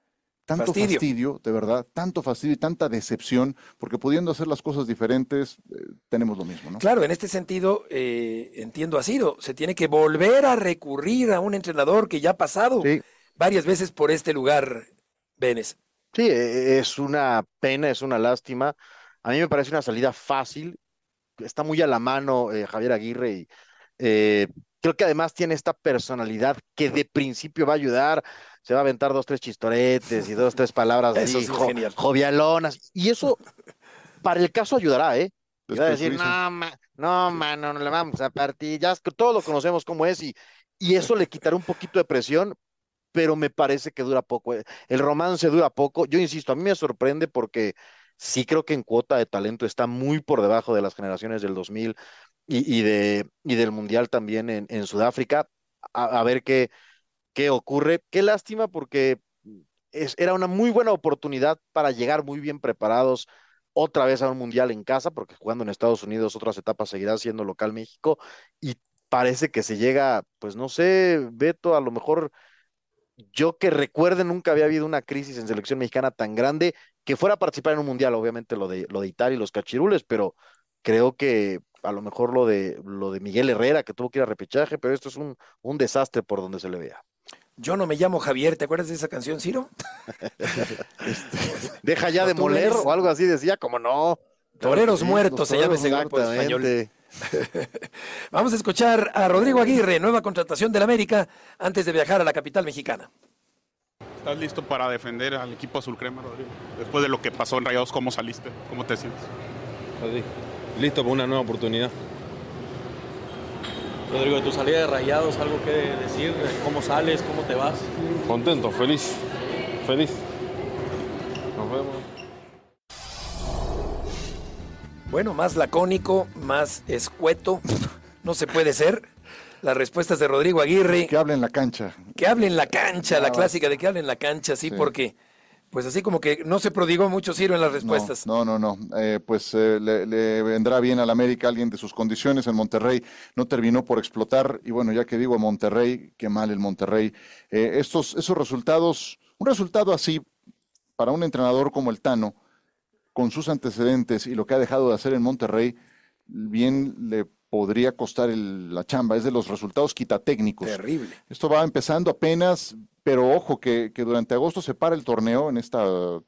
tanto fastidio, de verdad, tanto fastidio y tanta decepción, porque pudiendo hacer las cosas diferentes, tenemos lo mismo, ¿no? Claro, en este sentido, entiendo a Ciro, se tiene que volver a recurrir a un entrenador que ya ha pasado varias veces por este lugar, Benes. Sí, es una pena, es una lástima. A mí me parece una salida fácil, está muy a la mano Javier Aguirre y creo que además tiene esta personalidad que de principio va a ayudar. Se va a aventar 2, 3 chistoretes y 2, 3 palabras eso así, sí es jovialonas. Y eso, para el caso, ayudará, ¿eh? Y va a decir, no, mano, no le vamos a partir. Ya todos lo conocemos como es y eso le quitará un poquito de presión, pero me parece que dura poco. El romance dura poco. Yo insisto, a mí me sorprende porque sí creo que en cuota de talento está muy por debajo de las generaciones del 2000 y del Mundial también en Sudáfrica. A ver qué ocurre. Qué lástima porque era una muy buena oportunidad para llegar muy bien preparados otra vez a un Mundial en casa, porque jugando en Estados Unidos otras etapas seguirá siendo local México, y parece que se llega, pues no sé, Beto, a lo mejor yo que recuerde nunca había habido una crisis en selección mexicana tan grande que fuera a participar en un Mundial, obviamente lo de Italia y los cachirules, pero creo que a lo mejor lo de Miguel Herrera, que tuvo que ir a repechaje, pero esto es un desastre por donde se le vea. Yo no me llamo Javier, ¿te acuerdas de esa canción, Ciro? Deja ya de moler o algo así decía, como no. Toreros muertos se llama ese grupo en español. Vamos a escuchar a Rodrigo Aguirre, nueva contratación del América, antes de viajar a la capital mexicana. ¿Estás listo para defender al equipo azul crema, Rodrigo? Después de lo que pasó en Rayados, ¿cómo saliste? ¿Cómo te sientes? Listo para una nueva oportunidad. Rodrigo, de tu salida de Rayados, ¿algo que decir? ¿Cómo sales? ¿Cómo te vas? Contento, feliz. Nos vemos. Bueno, más lacónico, más escueto, no se puede ser. Las respuestas de Rodrigo Aguirre. Que hable en la cancha. Que hable en la cancha, la clásica de que hable en la cancha, sí, porque... Pues así como que no se prodigó mucho Ciro en las respuestas. No. Le vendrá bien al América alguien de sus condiciones. En Monterrey no terminó por explotar. Y bueno, ya que digo Monterrey, qué mal el Monterrey. Esos resultados, un resultado así para un entrenador como el Tano, con sus antecedentes y lo que ha dejado de hacer en Monterrey, bien le podría costar la chamba. Es de los resultados quitatécnicos. Terrible. Esto va empezando apenas, pero ojo que durante agosto se para el torneo en esta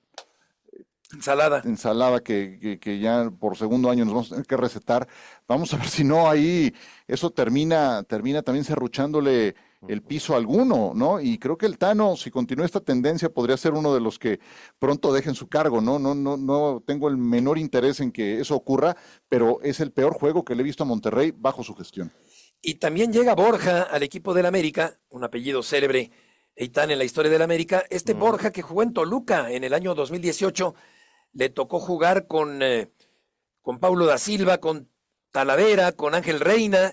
ensalada que ya por segundo año nos vamos a tener que recetar. Vamos a ver si no ahí eso termina también serruchándole el piso alguno, ¿no? Y creo que el Tano, si continúa esta tendencia, podría ser uno de los que pronto dejen su cargo, ¿no? No tengo el menor interés en que eso ocurra, pero es el peor juego que le he visto a Monterrey bajo su gestión. Y también llega Borja al equipo del América, un apellido célebre, Eitan, en la historia del América. Borja, que jugó en Toluca en el año 2018, le tocó jugar con Paulo da Silva, con Talavera, con Ángel Reina,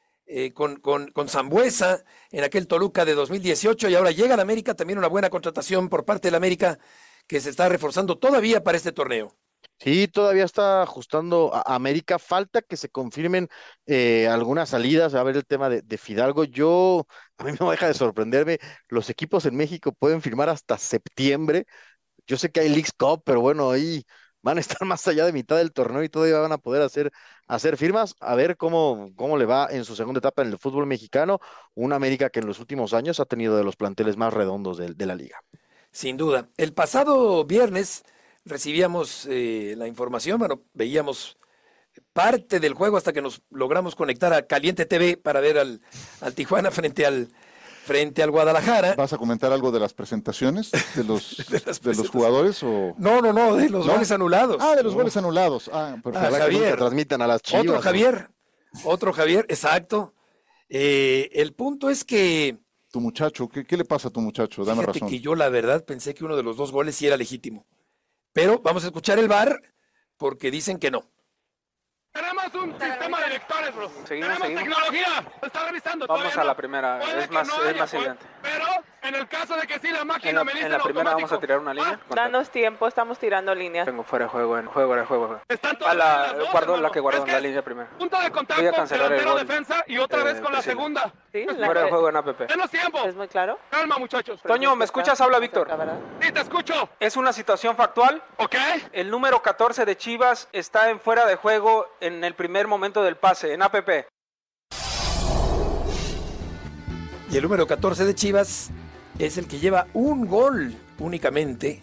con Sambuesa en aquel Toluca de 2018, y ahora llega al América, también una buena contratación por parte del América, que se está reforzando todavía para este torneo. Sí, todavía está ajustando a América. Falta que se confirmen algunas salidas. A ver el tema de Fidalgo. A mí no deja de sorprenderme. Los equipos en México pueden firmar hasta septiembre. Yo sé que hay Leagues Cup, pero bueno, ahí van a estar más allá de mitad del torneo y todavía van a poder hacer firmas. A ver cómo le va en su segunda etapa en el fútbol mexicano. Una América que en los últimos años ha tenido de los planteles más redondos de la liga. Sin duda. El pasado viernes recibíamos la información, veíamos parte del juego hasta que nos logramos conectar a Caliente TV para ver al Tijuana frente al Guadalajara. ¿Vas a comentar algo de las presentaciones de los jugadores? O... No, de los goles anulados. De los goles anulados. Javier, que transmitan a las Chivas. Otro Javier, exacto. El punto es que... Tu muchacho, ¿qué le pasa a tu muchacho? Dame Fíjate razón. que yo la verdad pensé que uno de los dos goles sí era legítimo. Pero vamos a escuchar el VAR porque dicen que no. Tenemos un sistema de lectores, bro. Tenemos tecnología. Está revisando. Vamos a la primera. Es más evidente. Pero en el caso de que sí la máquina me dice en la primera vamos a tirar una línea. Danos tiempo, estamos tirando líneas. Tengo fuera de juego, guardo la que guardó en la línea primero. Punto de contacto, delantero defensa y otra vez con la segunda. Sí, fuera de juego en APP. Denos tiempo. Es muy claro. Calma, muchachos. Toño, ¿me escuchas? Habla Víctor. Sí, te escucho. Es una situación factual. Ok. El número 14 de Chivas está en fuera de juego en el primer momento del pase, en APP. Y el número 14 de Chivas es el que lleva un gol únicamente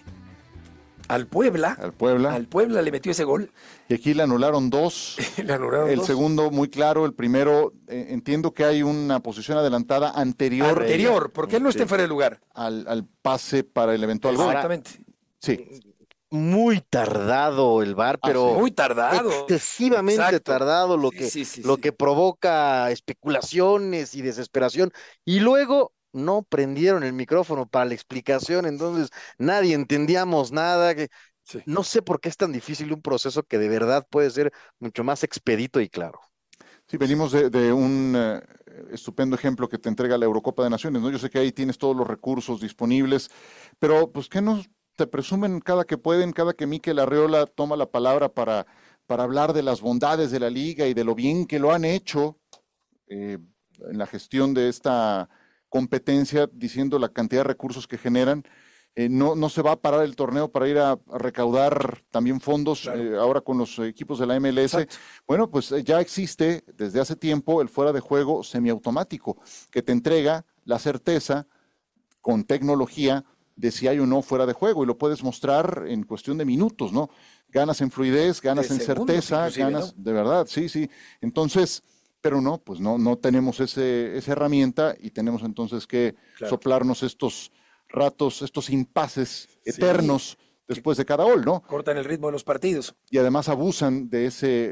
al Puebla. Al Puebla le metió ese gol. Y aquí le anularon dos. El segundo muy claro, el primero entiendo que hay una posición adelantada anterior. porque él no está en fuera de lugar. Al pase para el eventual gol. Exactamente. Sí. Muy tardado el VAR, pero muy tardado. Excesivamente tardado, lo que provoca especulaciones y desesperación. Y luego no prendieron el micrófono para la explicación, entonces nadie entendíamos nada. No sé por qué es tan difícil un proceso que de verdad puede ser mucho más expedito y claro. Sí, venimos de un estupendo ejemplo que te entrega la Eurocopa de Naciones, ¿no? Yo sé que ahí tienes todos los recursos disponibles, pero pues ¿qué nos te presumen cada que pueden, cada que Mikel Arriola toma la palabra para hablar de las bondades de la liga y de lo bien que lo han hecho en la gestión de esta competencia, diciendo la cantidad de recursos que generan? No se va a parar el torneo para ir a recaudar también fondos, ahora con los equipos de la MLS. Exacto. Bueno, pues ya existe desde hace tiempo el fuera de juego semiautomático, que te entrega la certeza con tecnología de si hay o no fuera de juego, y lo puedes mostrar en cuestión de minutos, ¿no? Ganas en fluidez, ganas en certeza, ganas, ¿no? De verdad, sí. Entonces, pero no, pues no tenemos esa herramienta, y tenemos entonces que soplarnos estos ratos, estos impases eternos después de cada gol, ¿no? Cortan el ritmo de los partidos. Y además abusan de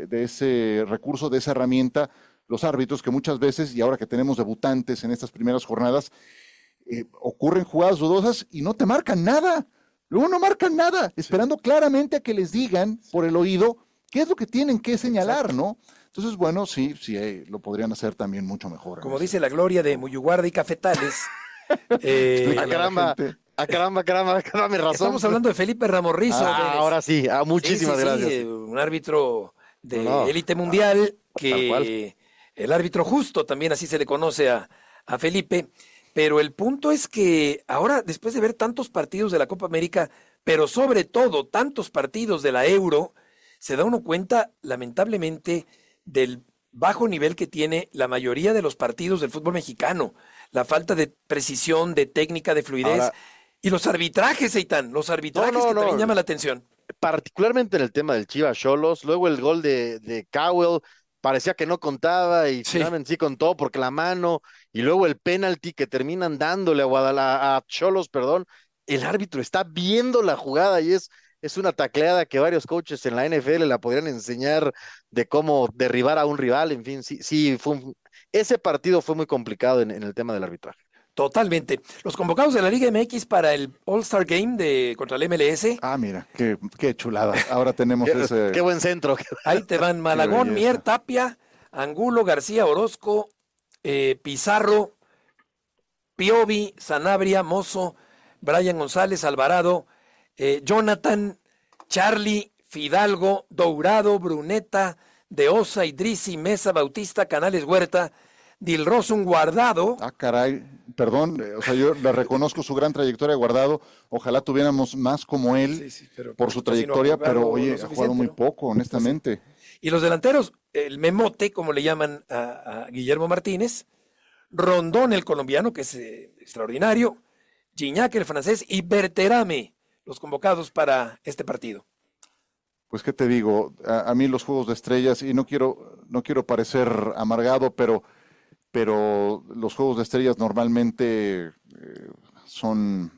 ese recurso, de esa herramienta, los árbitros, que muchas veces, y ahora que tenemos debutantes en estas primeras jornadas, ocurren jugadas dudosas y no te marcan nada. Luego no marcan nada, esperando claramente a que les digan por el oído qué es lo que tienen que señalar, ¿no? Entonces, bueno, sí, lo podrían hacer también mucho mejor. Como dice la gloria de Muyuguarda y Cafetales. Caramba, mi razón. Estamos hablando de Felipe Ramorrizo. Ahora sí, muchísimas gracias. Un árbitro de élite mundial, que el árbitro justo, también así se le conoce a Felipe. Pero el punto es que ahora, después de ver tantos partidos de la Copa América, pero sobre todo tantos partidos de la Euro, se da uno cuenta, lamentablemente, del bajo nivel que tiene la mayoría de los partidos del fútbol mexicano. La falta de precisión, de técnica, de fluidez. Ahora, y los arbitrajes, Eitan, que también llaman la atención. Particularmente en el tema del Chivas Xolos, luego el gol de Cowell, parecía que no contaba y finalmente sí contó porque la mano y luego el penalti que terminan dándole a Xolos, perdón, el árbitro está viendo la jugada y es una tacleada que varios coaches en la NFL la podrían enseñar de cómo derribar a un rival, en fin, sí, ese partido fue muy complicado en el tema del arbitraje. Totalmente. Los convocados de la Liga MX para el All-Star Game contra el MLS. Ah, mira, qué chulada. Ahora tenemos ese... Qué buen centro. Ahí te van Malagón, Mier, Tapia, Angulo, García, Orozco, Pizarro, Piovi, Sanabria, Mozo, Brian González, Alvarado, Jonathan, Charlie, Fidalgo, Dourado, Bruneta, De Osa, Idrisi, Mesa, Bautista, Canales, Huerta, Dilrosun, Guardado. Ah, caray, perdón, o sea, yo le reconozco su gran trayectoria, Guardado. Ojalá tuviéramos más como él por su trayectoria, pero oye, ha jugado muy poco, honestamente. Sí. Y los delanteros, el memote, como le llaman a Guillermo Martínez, Rondón, el colombiano, que es extraordinario, Gignac, el francés, y Berterame, los convocados para este partido. Pues, ¿qué te digo? A mí los juegos de estrellas, y no quiero parecer amargado, pero los juegos de estrellas normalmente son...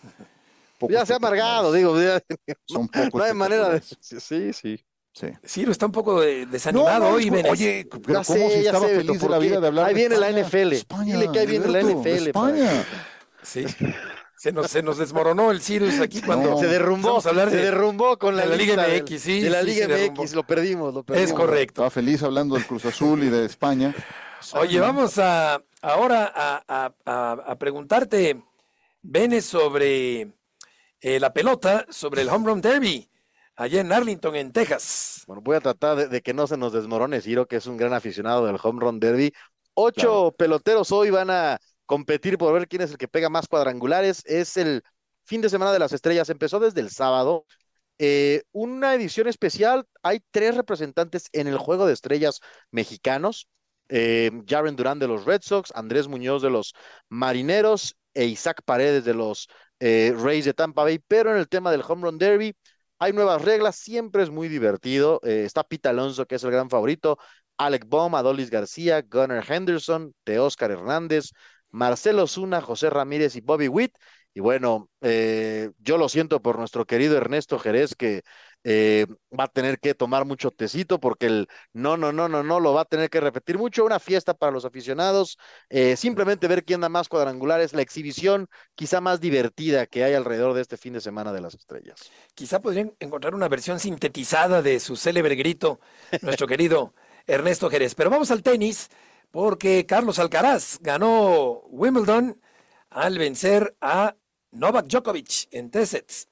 Ya se ha amargado, digo. Son pocos. No hay manera de... Sí. Ciro está un poco desanimado hoy. Oye, pero ¿cómo si estaba feliz de la vida de hablar ahí de viene España? la NFL. España, Dile que ahí viene la NFL. España. Sí. Se nos desmoronó el Cyrus aquí cuando se derrumbó con la Liga MX, sí. De la Liga MX, lo perdimos. Es correcto. Estaba feliz hablando del Cruz Azul y de España. Oye, vamos ahora a preguntarte, Bene, sobre la pelota, sobre el Home Run Derby, allá en Arlington, en Texas. Bueno, voy a tratar de que no se nos desmorone Ciro, que es un gran aficionado del Home Run Derby. 8 peloteros hoy van a competir por ver quién es el que pega más cuadrangulares. Es el fin de semana de las estrellas, empezó desde el sábado. Una edición especial, hay 3 representantes en el juego de estrellas mexicanos. Jaren Durán de los Red Sox, Andrés Muñoz de los Marineros e Isaac Paredes de los Rays de Tampa Bay, pero en el tema del Home Run Derby hay nuevas reglas, siempre es muy divertido. Está Pete Alonso, que es el gran favorito, Alec Bohm, Adolis García, Gunnar Henderson, Teóscar Hernández, Marcelo Zuna, José Ramírez y Bobby Witt. Y bueno, yo lo siento por nuestro querido Ernesto Jerez, que va a tener que tomar mucho tecito porque el no lo va a tener que repetir mucho. Una fiesta para los aficionados, simplemente ver quién da más cuadrangulares, la exhibición quizá más divertida que hay alrededor de este fin de semana de las estrellas. Quizá podrían encontrar una versión sintetizada de su célebre grito, nuestro querido Ernesto Jerez. Pero vamos al tenis, porque Carlos Alcaraz ganó Wimbledon al vencer a Novak Djokovic en 3 sets.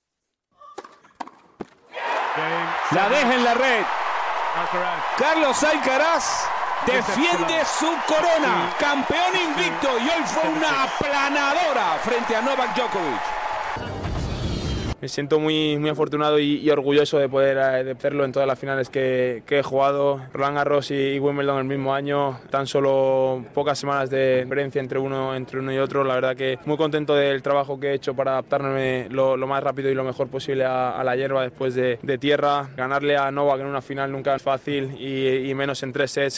La deja en la red. Carlos Alcaraz defiende su corona. Campeón invicto y hoy fue una aplanadora frente a Novak Djokovic. Me siento muy afortunado y orgulloso de poder hacerlo en todas las finales que he jugado. Roland Garros y Wimbledon el mismo año, tan solo pocas semanas de diferencia entre uno y otro. La verdad que muy contento del trabajo que he hecho para adaptarme lo más rápido y lo mejor posible a la hierba después de tierra. Ganarle a Novak en una final nunca es fácil y menos en 3 sets.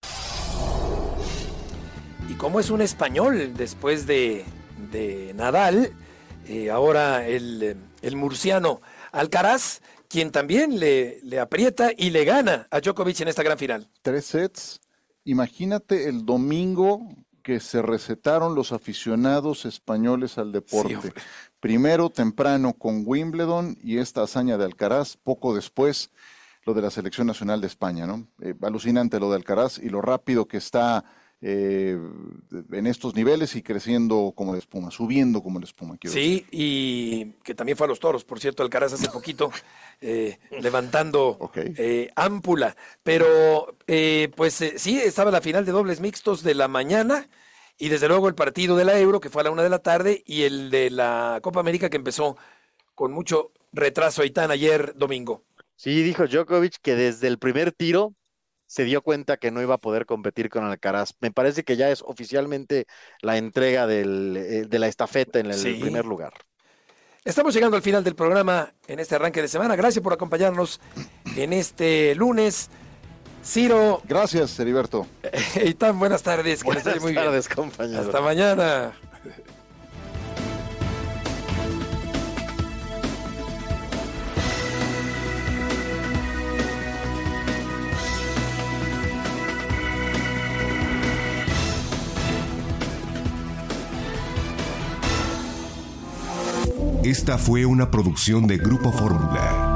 Y como es un español después de Nadal, ahora el murciano Alcaraz, quien también le aprieta y le gana a Djokovic en esta gran final. 3 sets. Imagínate el domingo que se recetaron los aficionados españoles al deporte. Sí, primero temprano con Wimbledon y esta hazaña de Alcaraz, poco después lo de la Selección Nacional de España, ¿no? Alucinante lo de Alcaraz y lo rápido que está en estos niveles y creciendo como la espuma, subiendo como la espuma. Sí, y que también fue a los toros, por cierto, Alcaraz hace poquito, levantando ámpula. Pero, sí, estaba la final de dobles mixtos de la mañana y desde luego el partido de la Euro, que fue a la 1 de la tarde, y el de la Copa América, que empezó con mucho retraso, Aitán, ayer domingo. Sí, dijo Djokovic que desde el primer tiro se dio cuenta que no iba a poder competir con Alcaraz. Me parece que ya es oficialmente la entrega de la estafeta en el primer lugar. Estamos llegando al final del programa en este arranque de semana. Gracias por acompañarnos en este lunes. Ciro. Gracias, Heriberto. Y tan buenas tardes. Que les vaya muy bien. Buenas tardes, compañeros. Hasta mañana. Esta fue una producción de Grupo Fórmula.